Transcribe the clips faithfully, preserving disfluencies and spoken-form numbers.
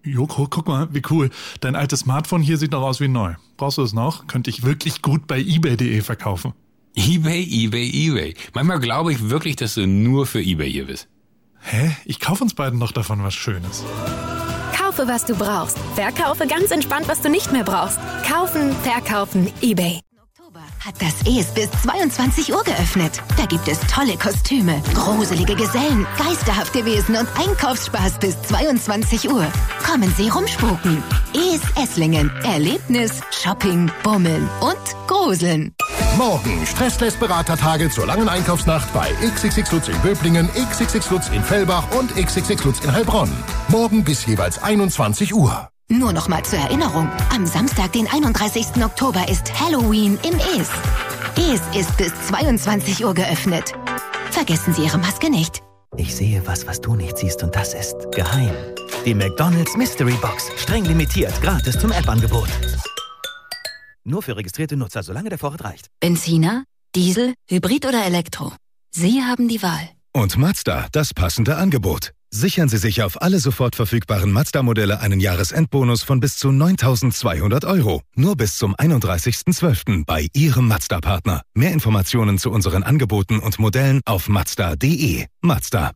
Joko, guck mal, wie cool. Dein altes Smartphone hier sieht noch aus wie neu. Brauchst du es noch? Könnte ich wirklich gut bei ebay punkt de verkaufen. eBay, eBay, eBay. Manchmal glaube ich wirklich, dass du nur für eBay hier bist. Hä? Ich kaufe uns beiden noch davon was Schönes. Kaufe, was du brauchst. Verkaufe ganz entspannt, was du nicht mehr brauchst. Kaufen, verkaufen, eBay. Hat das E S bis zweiundzwanzig Uhr geöffnet. Da gibt es tolle Kostüme, gruselige Gesellen, geisterhafte Wesen und Einkaufsspaß bis zweiundzwanzig Uhr. Kommen Sie rumspuken. E S Esslingen. Erlebnis, Shopping, Bummeln und Gruseln. Morgen Stressless-Beratertage zur langen Einkaufsnacht bei X X X Lutz in Böblingen, X X X Lutz in Fellbach und X X X Lutz in Heilbronn. Morgen bis jeweils einundzwanzig Uhr. Nur noch mal zur Erinnerung. Am Samstag, den einunddreißigsten Oktober, ist Halloween in Es. Es ist bis zweiundzwanzig Uhr geöffnet. Vergessen Sie Ihre Maske nicht. Ich sehe was, was du nicht siehst, und das ist geheim. Die McDonald's Mystery Box. Streng limitiert, gratis zum App-Angebot. Nur für registrierte Nutzer, solange der Vorrat reicht. Benziner, Diesel, Hybrid oder Elektro. Sie haben die Wahl. Und Mazda, das passende Angebot. Sichern Sie sich auf alle sofort verfügbaren Mazda-Modelle einen Jahresendbonus von bis zu neuntausendzweihundert Euro. Nur bis zum einunddreißigsten zwölften bei Ihrem Mazda-Partner. Mehr Informationen zu unseren Angeboten und Modellen auf mazda punkt de. Mazda.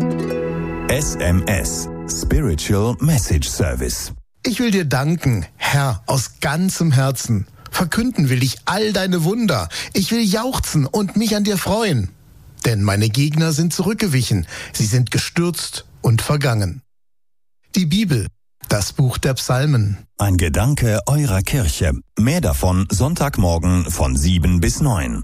S M S. Spiritual Message Service. Ich will dir danken, Herr, aus ganzem Herzen. Verkünden will ich all deine Wunder. Ich will jauchzen und mich an dir freuen. Denn meine Gegner sind zurückgewichen. Sie sind gestürzt und vergangen. Die Bibel, das Buch der Psalmen. Ein Gedanke eurer Kirche. Mehr davon Sonntagmorgen von sieben bis neun.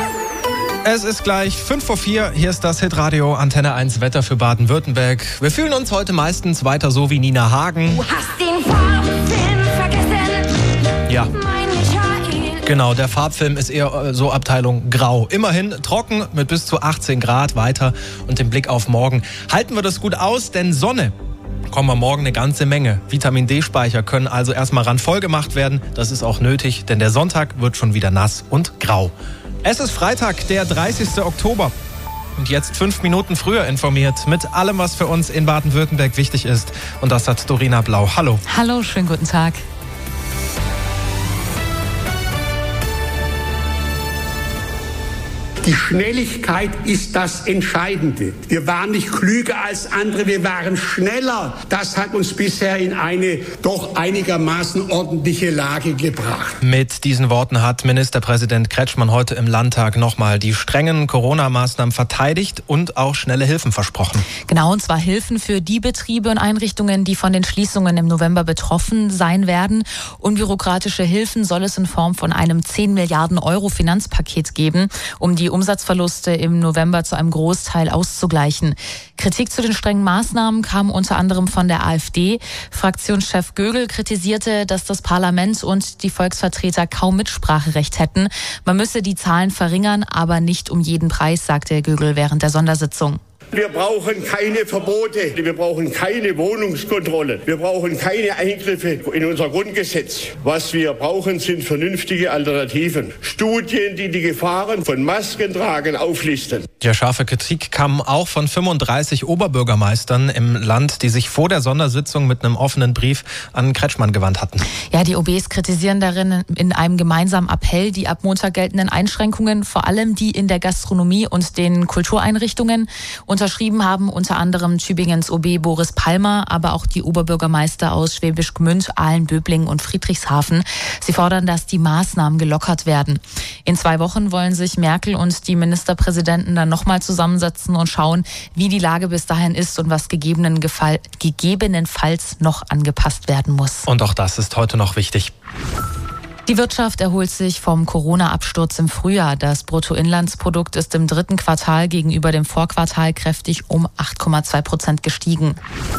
Es ist gleich fünf vor vier. Hier ist das Hitradio Antenne eins Wetter für Baden-Württemberg. Wir fühlen uns heute meistens weiter so wie Nina Hagen. Du hast den Farbfilm vergessen. Ja. Genau, der Farbfilm ist eher so Abteilung Grau. Immerhin trocken mit bis zu achtzehn Grad weiter und den Blick auf morgen. Halten wir das gut aus, denn Sonne kommen wir morgen eine ganze Menge. Vitamin-D-Speicher können also erstmal randvoll gemacht werden. Das ist auch nötig, denn der Sonntag wird schon wieder nass und grau. Es ist Freitag, der dreißigsten Oktober. Und jetzt fünf Minuten früher informiert mit allem, was für uns in Baden-Württemberg wichtig ist. Und das hat Dorina Blau. Hallo. Hallo, schönen guten Tag. Die Schnelligkeit ist das Entscheidende. Wir waren nicht klüger als andere, wir waren schneller. Das hat uns bisher in eine doch einigermaßen ordentliche Lage gebracht. Mit diesen Worten hat Ministerpräsident Kretschmann heute im Landtag nochmal die strengen Corona-Maßnahmen verteidigt und auch schnelle Hilfen versprochen. Genau, und zwar Hilfen für die Betriebe und Einrichtungen, die von den Schließungen im November betroffen sein werden. Unbürokratische Hilfen soll es in Form von einem zehn Milliarden Euro Finanzpaket geben, um die Umsatzverluste im November zu einem Großteil auszugleichen. Kritik zu den strengen Maßnahmen kam unter anderem von der AfD. Fraktionschef Gögel kritisierte, dass das Parlament und die Volksvertreter kaum Mitspracherecht hätten. Man müsse die Zahlen verringern, aber nicht um jeden Preis, sagte Gögel während der Sondersitzung. Wir brauchen keine Verbote, wir brauchen keine Wohnungskontrolle, wir brauchen keine Eingriffe in unser Grundgesetz. Was wir brauchen, sind vernünftige Alternativen. Studien, die die Gefahren von Maskentragen auflisten. Ja, scharfe Kritik kam auch von fünfunddreißig Oberbürgermeistern im Land, die sich vor der Sondersitzung mit einem offenen Brief an Kretschmann gewandt hatten. Ja, die O Bs kritisieren darin in einem gemeinsamen Appell die ab Montag geltenden Einschränkungen, vor allem die in der Gastronomie und den Kultureinrichtungen. Unterschrieben haben unter anderem Tübingens O B Boris Palmer, aber auch die Oberbürgermeister aus Schwäbisch Gmünd, Aalen, Böblingen und Friedrichshafen. Sie fordern, dass die Maßnahmen gelockert werden. In zwei Wochen wollen sich Merkel und die Ministerpräsidenten dann nochmal zusammensetzen und schauen, wie die Lage bis dahin ist und was gegebenen Gefall, gegebenenfalls noch angepasst werden muss. Und auch das ist heute noch wichtig. Die Wirtschaft erholt sich vom Corona-Absturz im Frühjahr. Das Bruttoinlandsprodukt ist im dritten Quartal gegenüber dem Vorquartal kräftig um acht Komma zwei Prozent gestiegen.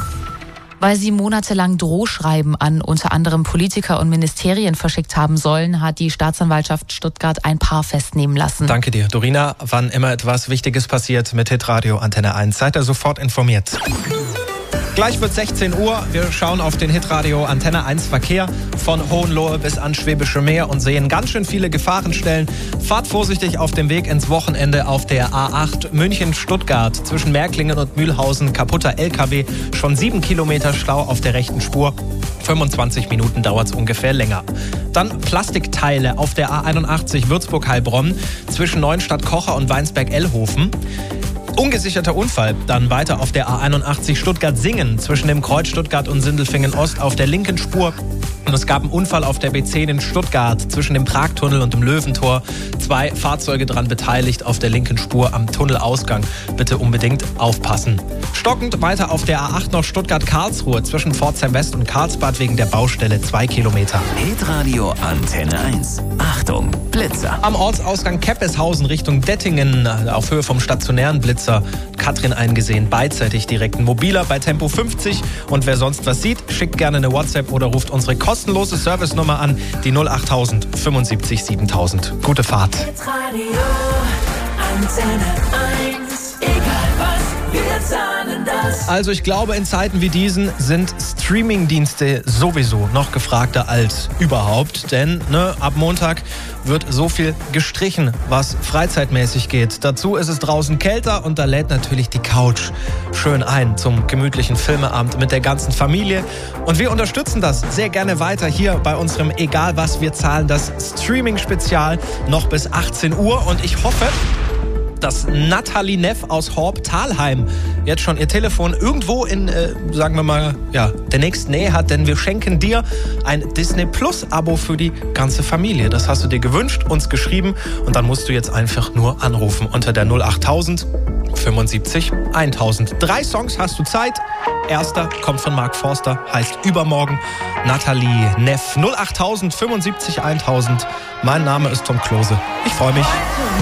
Weil sie monatelang Drohschreiben an unter anderem Politiker und Ministerien verschickt haben sollen, hat die Staatsanwaltschaft Stuttgart ein Paar festnehmen lassen. Danke dir, Dorina. Wann immer etwas Wichtiges passiert mit Hitradio Antenne eins, seid ihr sofort informiert. Gleich wird sechzehn Uhr. Wir schauen auf den Hitradio Antenne eins Verkehr von Hohenlohe bis ans Schwäbische Meer und sehen ganz schön viele Gefahrenstellen. Fahrt vorsichtig auf dem Weg ins Wochenende auf der A acht München-Stuttgart. Zwischen Märklingen und Mühlhausen kaputter L K W. Schon sieben Kilometer Stau auf der rechten Spur. fünfundzwanzig Minuten dauert es ungefähr länger. Dann Plastikteile auf der A einundachtzig Würzburg-Heilbronn zwischen Neuenstadt-Kocher und Weinsberg-Ellhofen. Ungesicherter Unfall, dann weiter auf der A einundachtzig Stuttgart-Singen zwischen dem Kreuz Stuttgart und Sindelfingen-Ost auf der linken Spur. Und es gab einen Unfall auf der B zehn in Stuttgart zwischen dem Pragtunnel und dem Löwentor. Zwei Fahrzeuge daran beteiligt auf der linken Spur am Tunnelausgang. Bitte unbedingt aufpassen. Stockend weiter auf der A acht noch Stuttgart-Karlsruhe zwischen Pforzheim West und Karlsbad wegen der Baustelle zwei Kilometer. Hitradio Antenne eins. Achtung, Blitzer. Am Ortsausgang Keppeshausen Richtung Dettingen auf Höhe vom stationären Blitzer. Katrin eingesehen, beidseitig direkt ein mobiler bei Tempo fünfzig. Und wer sonst was sieht, schickt gerne eine WhatsApp oder ruft unsere kostenlose Servicenummer an, die null achttausend fünfundsiebzig siebentausend. Gute Fahrt. Radio Antenne eins. Egal was, wir zahlen das. Also ich glaube, in Zeiten wie diesen sind Streamingdienste sowieso noch gefragter als überhaupt. Denn ne, ab Montag wird so viel gestrichen, was freizeitmäßig geht. Dazu ist es draußen kälter und da lädt natürlich die Couch schön ein zum gemütlichen Filmeabend mit der ganzen Familie. Und wir unterstützen das sehr gerne weiter hier bei unserem Egal was, wir zahlen das Streaming-Spezial noch bis achtzehn Uhr. Und ich hoffe, dass Nathalie Neff aus Horb-Talheim jetzt schon ihr Telefon irgendwo in, äh, sagen wir mal, ja, der nächsten Nähe hat, denn wir schenken dir ein Disney Plus Abo für die ganze Familie. Das hast du dir gewünscht, uns geschrieben und dann musst du jetzt einfach nur anrufen unter der null achttausend fünfundsiebzig eintausend. Drei Songs hast du Zeit. Erster kommt von Mark Forster, heißt Übermorgen. Nathalie Neff, null achttausend fünfundsiebzig eintausend. Mein Name ist Tom Klose. Ich freue mich.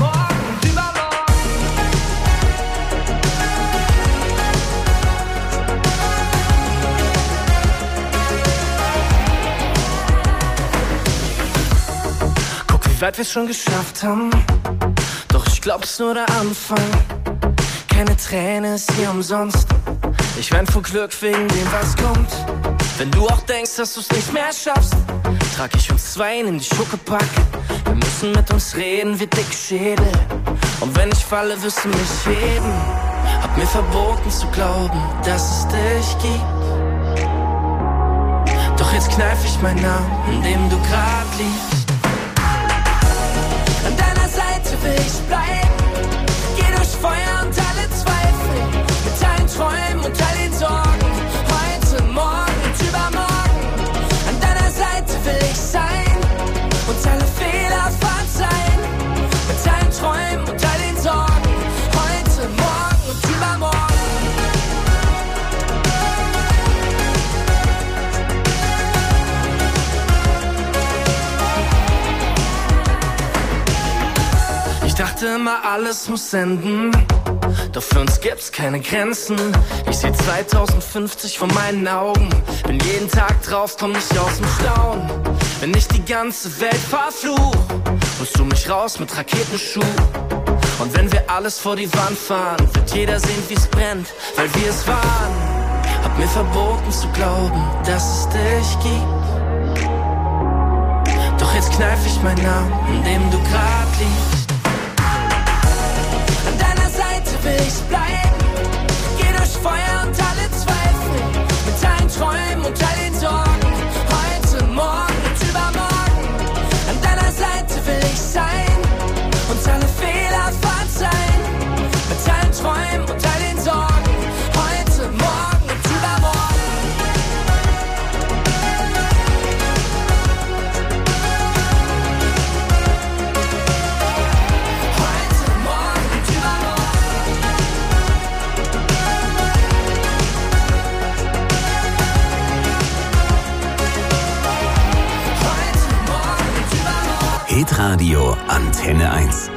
Wie weit wir's schon geschafft haben, doch ich glaub's nur der Anfang. Keine Träne ist hier umsonst. Ich wein vor Glück wegen dem, was kommt. Wenn du auch denkst, dass du's nicht mehr schaffst, trag ich uns zwei in die Schuckepack. Wir müssen mit uns reden wie dicke Schädel. Und wenn ich falle, wirst du mich heben. Hab mir verboten zu glauben, dass es dich gibt. Doch jetzt kneif ich meinen Namen, in dem du grad liegst. An deiner Seite will ich bleiben. Geh durch Feuer und alle Zweifel. Mit allen Träumen und all den Sorgen. Heute, morgen und übermorgen. An deiner Seite will ich sein. Und alle Fehler verzeihen. Mit allen Träumen und all den Sorgen. Heute, morgen und übermorgen. Ich dachte immer, alles muss enden, doch für uns gibt's keine Grenzen. Ich seh zweitausendfünfzig vor meinen Augen, bin jeden Tag drauf, komm nicht aus dem Staunen. Wenn ich die ganze Welt verfluch, holst du mich raus mit Raketenschuh. Und wenn wir alles vor die Wand fahren, wird jeder sehen, wie's brennt, weil wir es waren. Hab mir verboten zu glauben, dass es dich gibt. Doch jetzt kneif ich meinen Namen, in dem du grad liegst. An deiner Seite will ich bleiben. Geh durch Feuer und alle Zweifel. Mit allen Träumen und all den Sorgen. Heute, morgen und übermorgen. An deiner Seite will ich sein. Und alle Fehler verzeihen. Mit allen Träumen und all den Sorgen. Heute, morgen und übermorgen. Hitradio Antenne eins.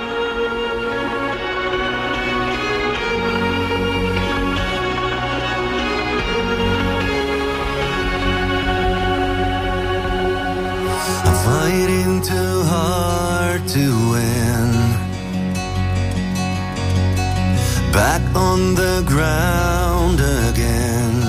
Fighting too hard to win. Back on the ground again.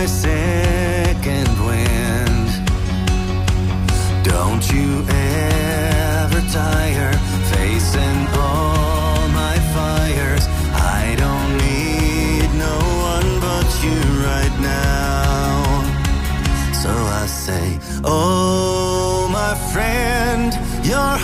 second wind. Don't you ever tire facing all my fires. I don't need no one but you right now. So I say, oh my friend, you're